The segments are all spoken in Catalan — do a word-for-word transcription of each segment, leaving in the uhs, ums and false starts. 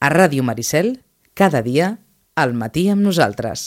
A Ràdio Maricel, cada dia, al matí amb nosaltres.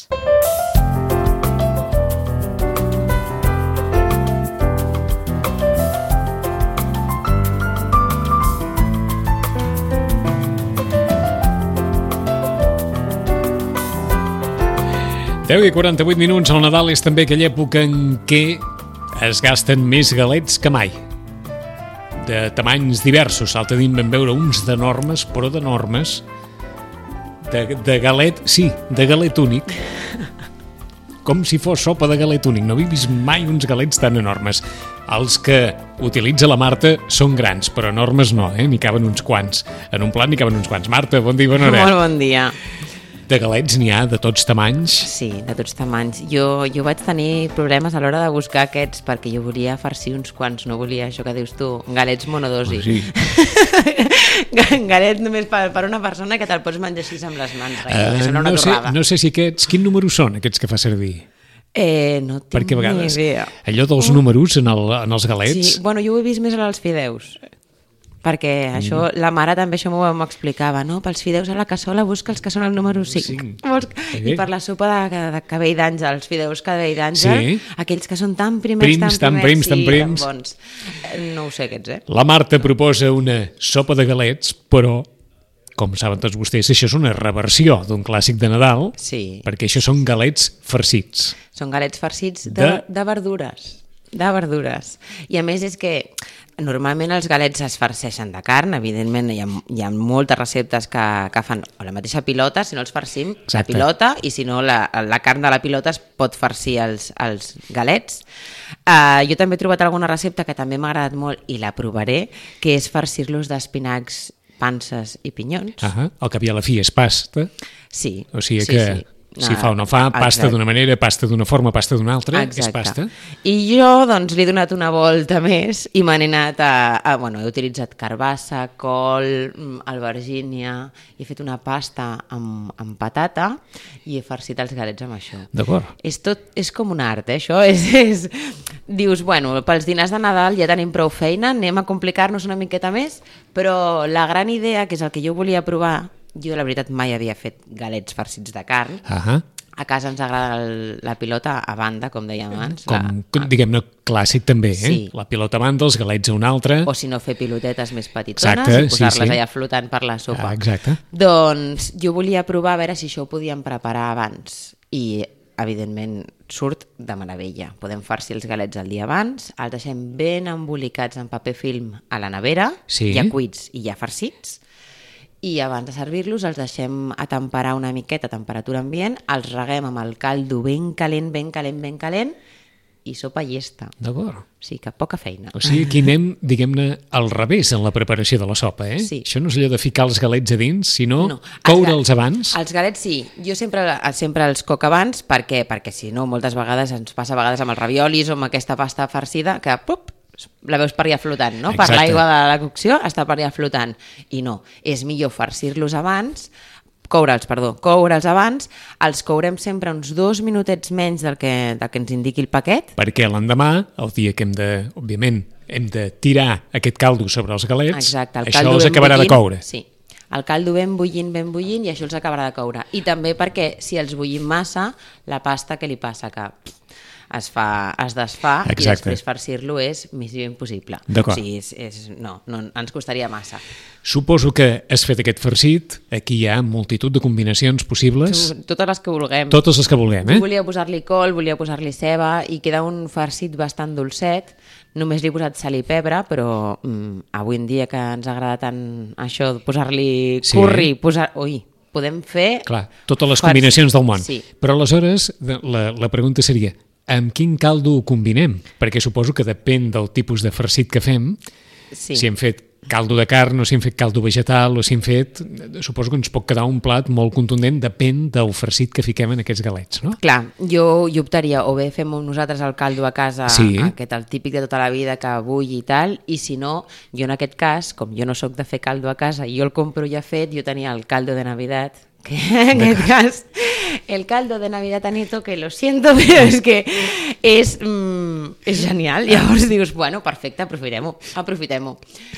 deu i quaranta-vuit minuts, el Nadal és també aquella època en què es gasten més galets que mai. De tamanys diversos, al tenim ben veure uns d'enormes, però d'enormes, de, de galet, sí, de galet únic, com si fos sopa de galet únic. No havia vist mai uns galets tan enormes. Els que utilitza la Marta són grans, però enormes no, eh? N'hi caben uns quants. En un plat n'hi caben uns quants. Marta, bon dia i bona hora. Molt bon dia. De galets n'hi ha de tots tamanys? Sí, de tots tamanys. Jo, jo vaig tenir problemes a l'hora de buscar aquests perquè jo volia farcir uns quants, no volia això que dius tu, galets monodosi. Oh, sí. Galet només per, per una persona que te'l pots menjar així amb les mans. Uh, no, sé, no sé si aquests... Quin número són aquests que fa servir? Eh, no tinc perquè a vegades, ni idea. Allò dels números en, el, en els galets... Sí, bueno, jo ho he vist més als fideus. Perquè això, mm. la mare també això m'ho m'explicava, no? Pels fideus a la cassola busca els que són el número cinc. cinc. I per la sopa de, de cabell d'àngel, els fideus cabell d'àngel, sí. Aquells que són tan primers, prims, tan primers, tan prims, sí, tan bons. No ho sé aquests, eh? La Marta proposa una sopa de galets, però, com saben tots vostès, això és una reversió d'un clàssic de Nadal, sí. Perquè això són galets farcits. Són galets farcits de, de... de verdures, de verdures. I a més és que... Normalment els galets es farceixen de carn, evidentment hi ha, hi ha moltes receptes que, que fan o la mateixa pilota, si no els farcim, Exacte. La pilota, i si no la, la carn de la pilota es pot farcir els, els galets. Uh, jo també he trobat alguna recepta que també m'ha agradat molt i la provaré, que és farcir-los d'espinacs, panses i pinyons. Uh-huh. El que havia a la fi és pasta. Sí, o sigui sí, que... sí. Si fa o no fa, pasta d'una manera, pasta d'una forma, pasta d'una altra, Exacte. És pasta. I jo, doncs, li he donat una volta més i m'he anat a, a... Bueno, he utilitzat carbassa, col, albergínia, he fet una pasta amb, amb patata i he farcit els galets amb això. D'acord. És tot, és com un art, eh, això. És, és... Dius, bueno, pels dinars de Nadal ja tenim prou feina, anem a complicar-nos una miqueta més, però la gran idea, que és el que jo volia provar, jo, la veritat, mai havia fet galets farcits de carn. Uh-huh. A casa ens agrada el, la pilota a banda, com dèiem abans. Com, la, diguem-ne, clàssic també, eh? Sí. La pilota a banda, els galets a una altra. O si no, fer pilotetes més petitones Exacte, i posar-les sí, sí. allà flotant per la sopa. Ah, exacte. Doncs jo volia provar a veure si això ho podíem preparar abans. I, evidentment, surt de meravella. Podem farcir els galets el dia abans, els deixem ben embolicats en paper film a la nevera, sí. Ja cuits i ja farcits, i abans de servir-los els deixem a temperar una miqueta a temperatura ambient, els reguem amb el caldo ben calent, ben calent, ben calent, i sopa llesta. D'acord. O sigui que poca feina. O sigui, aquí anem, diguem-ne, al revés en la preparació de la sopa, eh? Sí. Això no és allò de ficar els galets a dins, sinó no. coure'ls abans. Els galets sí. Jo sempre, sempre els coc abans. Per què? Perquè si no, moltes vegades ens passa a vegades amb els raviolis o amb aquesta pasta farcida que, pup, la veus per allà flotant, no? Exacte. Per l'aigua de la cocció està per allà flotant. I no, és millor farcir-los abans, coure'ls, perdó, coure'ls abans, els courem sempre uns dos minutets menys del que, del que ens indiqui el paquet. Perquè l'endemà, el dia que hem de, òbviament, hem de tirar aquest caldo sobre els galets, Exacte, el això caldo els acabarà bullint, de coure. Sí, el caldo ben bullint, ben bullint, i això els acabarà de coure. I també perquè si els bullim massa, la pasta, què li passa? Que es, fa, es desfà. Exacte. I després farcir-lo és missió impossible. D'acord. O sigui, és, és, no, no, ens costaria massa. Suposo que has fet aquest farcit, aquí hi ha multitud de combinacions possibles. Totes les que vulguem. Totes les que vulguem, eh? Jo volia posar-li col, volia posar-li ceba, i queda un farcit bastant dolcet. Només li he posat sal i pebre, però mm, avui en dia que ens agrada tant això de posar-li sí. curri, posar... Ui, podem fer... Clar, totes les combinacions del món. Sí. Però aleshores la, la pregunta seria, amb quin caldo ho combinem? Perquè suposo que depèn del tipus de farcit que fem, sí. Si hem fet caldo de carn o si hem fet caldo vegetal o si hem fet... Suposo que ens pot quedar un plat molt contundent, depèn del farcit que fiquem en aquests galets, no? Clar, jo, jo optaria o bé fem nosaltres el caldo a casa, sí. aquest, el típic de tota la vida que bull i tal, i si no, jo en aquest cas, com jo no sóc de fer caldo a casa i jo el compro ja fet, jo tenia el caldo de Navidad, que en aquest cas el caldo de Navidad Anito, que lo siento, però és que és, mm, és genial. Llavors dius, bueno, perfecte, aprofitem-ho, aprofitem-ho.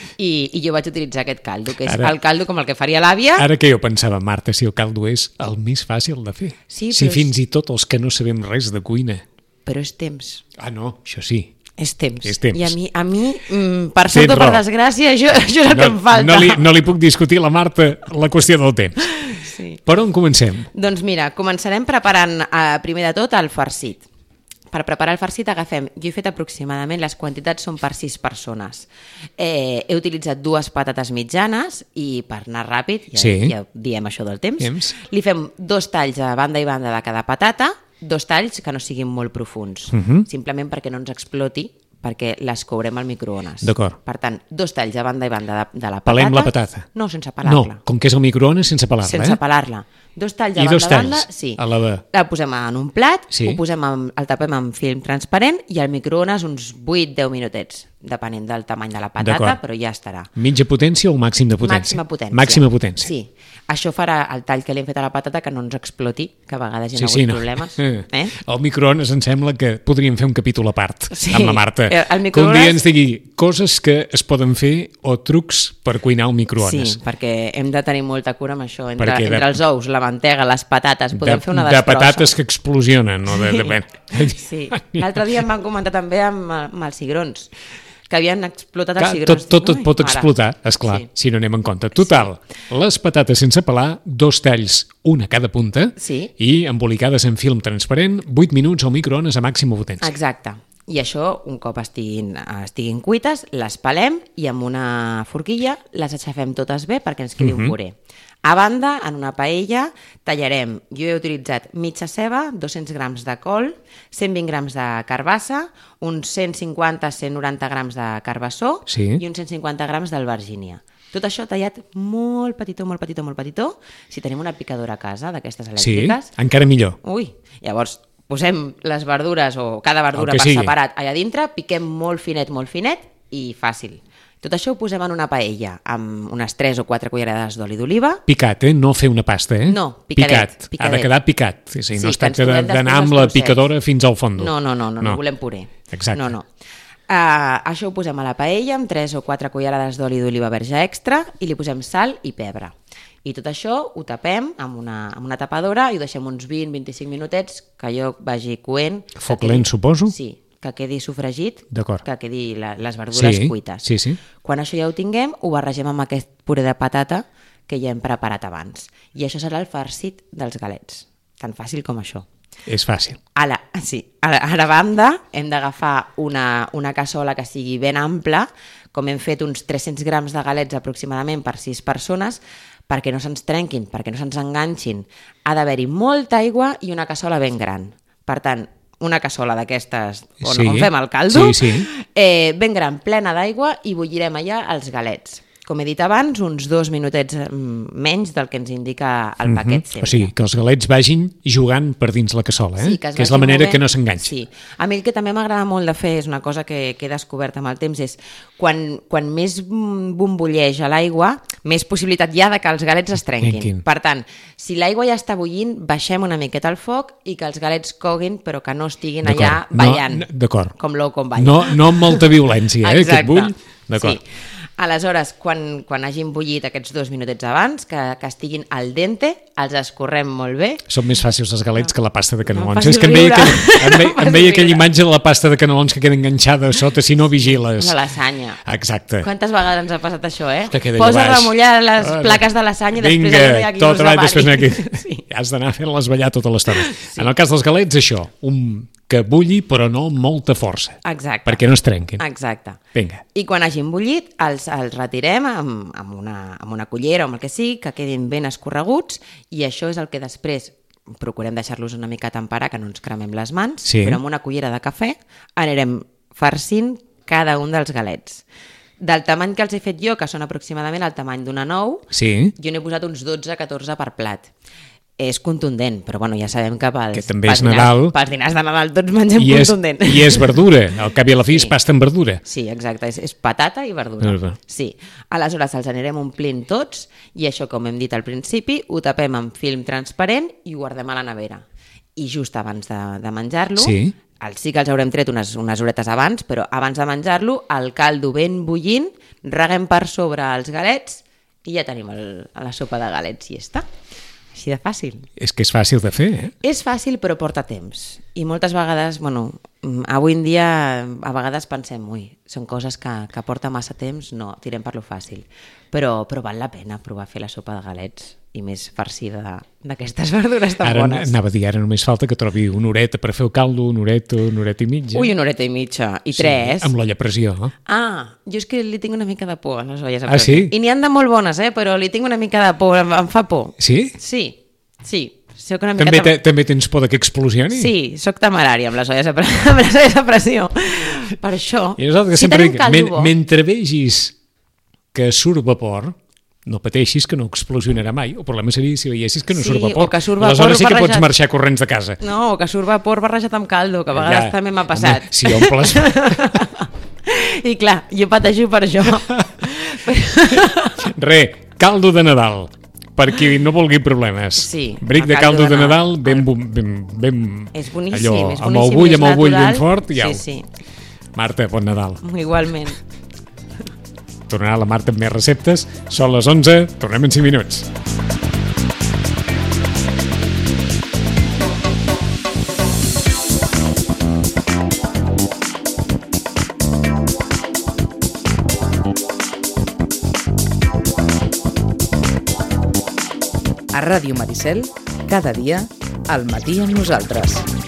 I, I jo vaig utilitzar aquest caldo, que és ara, el caldo com el que faria l'àvia. Ara que jo pensava, Marta, si el caldo és el més fàcil de fer. Sí, si fins és... i tot els que no sabem res de cuina. Però és temps. Ah, no, això sí. És temps. És temps. I a mi, a mi per sort o per desgràcia, això, això és el no, que em falta. No li, no li puc discutir a la Marta la qüestió del temps. Sí. Per on comencem? Doncs mira, començarem preparant eh, primer de tot el farcit. Per preparar el farcit agafem, jo he fet aproximadament, les quantitats són per sis persones. Eh, he utilitzat dues patates mitjanes i per anar ràpid, ja, sí. ja diem això del temps, temps, li fem dos talls a banda i banda de cada patata, dos talls que no siguin molt profunds, uh -huh. simplement perquè no ens exploti, perquè les courem al microones. D'acord. Per tant, dos talls a banda i banda de, de la patata. Pelem la patata? No, sense pelar-la. No, com que és al microones, sense pelar-la, sense eh? pelar-la. Dos talls a I banda dos a talls banda, sí. a la de... La posem en un plat, sí. ho posem amb, el tapem amb film transparent i al microones uns vuit a deu minutets, depenent del tamany de la patata, però ja estarà. Mitja potència o màxim de potència? Màxima potència. Màxima potència. Sí. Això farà el tall que li hem fet a la patata que no ens exploti, que a vegades hi ha sí, hagut sí, no. problemes. Eh? El microones em sembla que podríem fer un capítol a part sí. amb la Marta. El microones... Que un dia ens digui coses que es poden fer o trucs per cuinar al microones. Sí, perquè hem de tenir molta cura amb això. Entre, de... entre els ous, la mantega, les patates, podem de, fer una de destrossa. patates que explosionen. No? De, de... Sí. L'altre dia em van comentar també amb, amb els cigrons, que havien explotat els Clar, cigrons. tot, tot, tot pot mare. explotar, esclar, sí. si no anem en compte. Total, sí. Les patates sense pelar, dos talls, una a cada punta, sí. i embolicades en film transparent, vuit minuts al microones a màxima potència. Exacte. I això, un cop estiguin, estiguin cuites, les pelem i amb una forquilla les aixafem totes bé perquè ens quedi uh -huh. un puré. A banda, en una paella, tallarem, jo he utilitzat mitja ceba, dos-cents grams de col, cent vint grams de carbassa, uns cent cinquanta a cent noranta grams de carbassó sí. i uns cent cinquanta grams d'albergínia. Tot això tallat molt petitó, molt petitó, molt petitó. Si tenim una picadora a casa, d'aquestes elèctriques... Sí, encara millor. Ui, llavors posem les verdures o cada verdura per sigui. separat allà dintre, piquem molt finet, molt finet i fàcil. Tot això ho posem en una paella amb unes tres o quatre cullerades d'oli d'oliva. Picat, eh? No fer una pasta, eh? No, picadet. Picat. picadet. Ha de quedar picat. Sí, sí, sí, no es tracta d'anar amb la picadora fins al fons. No, no, no, no, no, no volem puré. Exacte. No, no. Uh, això ho posem a la paella amb tres o quatre cullerades d'oli d'oliva verge extra i li posem sal i pebre. I tot això ho tapem amb una, amb una tapadora i ho deixem uns vint a vint-i-cinc minutets que allò vagi coent. Foc lent, suposo? Sí, que quedi sofregit, que quedi la, les verdures sí, cuites. Sí, sí. Quan això ja ho tinguem, ho barregem amb aquest puré de patata que ja hem preparat abans. I això serà el farcit dels galets. Tan fàcil com això. És fàcil. A la, sí. A la, a la banda hem d'agafar una, una cassola que sigui ben ampla, com hem fet uns tres-cents grams de galets aproximadament per sis persones, perquè no se'ns trenquin, perquè no se'ns enganxin. Ha d'haver-hi molta aigua i una cassola ben gran. Per tant, una cassola d'aquestes on, sí, on fem el caldo, sí, sí. Eh, ben gran, plena d'aigua, i bullirem allà els galets. Com he dit abans, uns dos minutets menys del que ens indica el paquet sempre. O sigui, que els galets vagin jugant per dins la cassola, eh? Sí, que, que és la manera movent, que no s'enganxi. Sí. A mi el que també m'agrada molt de fer, és una cosa que, que he descobert amb el temps, és quan, quan més bombolleix a l'aigua, més possibilitat hi ha de que els galets es trenquin. Trenquin. Per tant, si l'aigua ja està bullint, baixem una miqueta el foc i que els galets coguin, però que no estiguin allà ballant. No, D'acord. Com l'ou com balla. No, no amb molta violència, eh, aquest bull. D'acord. Sí. Aleshores, quan, quan hagin bullit aquests dos minutets abans, que, que estiguin al dente, els escorrem molt bé. Són més fàcils els galets que la pasta de canelons. No, és que em veia, aquell, em veia, em veia aquella imatge de la pasta de canelons que queda enganxada a sota si no vigiles. La lasanya. Exacte. Quantes vegades ens ha passat això, eh? Que Posa a remullar les ah, plaques de lasanya i després vinga, no hi ha qui tot us avall, després no hi ha qui... Sí. Has d'anar fent-les ballar tota l'estona. Sí. En el cas dels galets, això, un que bulli però no amb molta força. Exacte. Perquè no es trenquin. Exacte. Vinga. I quan hagin bullit, els, els retirem amb, amb, una, amb una cullera o amb el que sigui, que quedin ben escorreguts, i això és el que després procurem deixar-los una mica a temperar, que no ens cremem les mans, sí. però amb una cullera de cafè anirem farcint cada un dels galets. Del tamany que els he fet jo, que són aproximadament el tamany d'una nou, sí. jo n'he posat uns dotze a catorze per plat. és contundent, però bueno, ja sabem que pels, que també és pels, Nadal, dinars, pels dinars de Nadal tots mengem i és, contundent. I és verdura, al cap i a la fi sí. és pasta amb verdura. Sí, exacte, és, és patata i verdura. Verdura. Sí, aleshores els anirem omplint tots i això, com hem dit al principi, ho tapem amb film transparent i ho guardem a la nevera. I just abans de, de menjar-lo, sí. el sí que els haurem tret unes, unes horetes abans, però abans de menjar-lo, el caldo ben bullint, reguem per sobre els galets i ja tenim el, la sopa de galets i ja està. Així de fàcil. És que és fàcil de fer, eh? És fàcil, però porta temps. I moltes vegades, bueno, avui en dia, a vegades pensem, ui, són coses que, que porta massa temps, no, tirem per lo fàcil. Però, però val la pena provar a fer la sopa de galets i més farcida d'aquestes verdures tan ara, bones. Anava a dir, ara només falta que trobi una horeta per fer el caldo, una horeta, una horeta i mitja. Ui, una horeta i mitja. I sí, tres. Amb l'olla a pressió. Ah, jo és que li tinc una mica de por a les olles a ah, pressió. Sí? I n'hi han de molt bones, eh? Però li tinc una mica de por, em, em fa por. Sí? Sí, sí. Soc una mica també, tem... també tens por que explosioni? Sí, soc temerària amb les olles a, pre... amb les olles a pressió. Per això, I nosaltres si sempre tenim dic, caldo men bo... mentre vegis que surt vapor, no pateixis que no explosionarà mai. El problema seria si veiessis que no sí, surt vapor. O que surt vapor aleshores sí que barrejat... pots marxar corrents de casa. No, o que surt vapor barrejat amb caldo, que a vegades ja, també m'ha passat. Home, si omples... I clar, jo pateixo per això. Re, caldo de Nadal. Per qui no vulgui problemes. Sí, Bric de caldo de Nadal, ben, ben, ben... És boníssim, allò, és boníssim. Amb el bull, amb el bull ben natural. fort, i au. Sí, sí. Marta, bon Nadal. Igualment. Tornarà la Marta amb més receptes. Són les onze, tornem en cinc minuts. A Ràdio Maricel, cada dia, al matí amb nosaltres.